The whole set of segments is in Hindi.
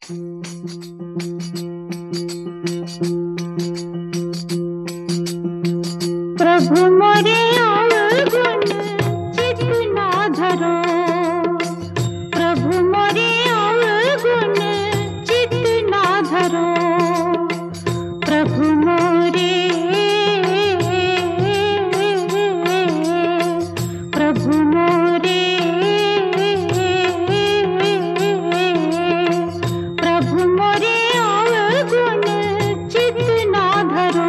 प्रभु मोरे अवगुण चित ना धरो, प्रभु मोरे अवगुण चित ना धरो, प्रभु मोरे, प्रभु मोरे, प्रभु मोरे अवगुण चित ना धरो,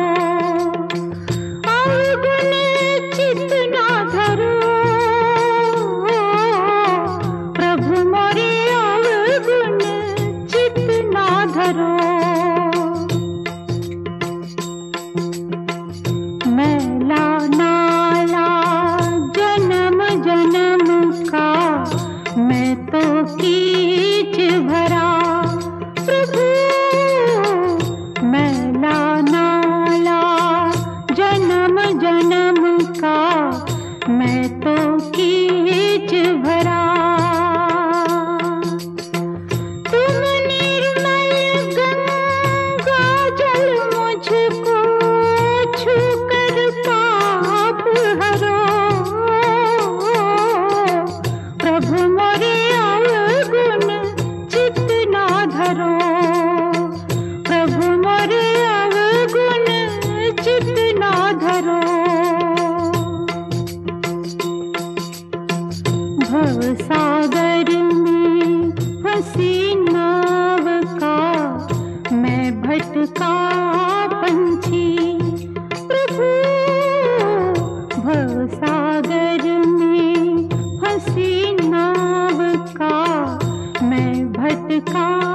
अवगुण चित ना धरो, प्रभु मोरे अवगुण चित ना धरो। मैला नाला जन्म जन्म का मैं तो कीच भरा, प्रभु मैला नाला जन्म जन्म का मैं तो कीच भरा। तुम निर्मल गंगा जल मुझको छूकर पाप हरो, प्रभु मोरे अवगुण चित ना धरो, प्रभु मोरे अवगुण चित ना धरो। भव सागर में फंसी नाव का मैं भटका पंछी, प्रभु भव सागर में फंसी नाव का मैं भटका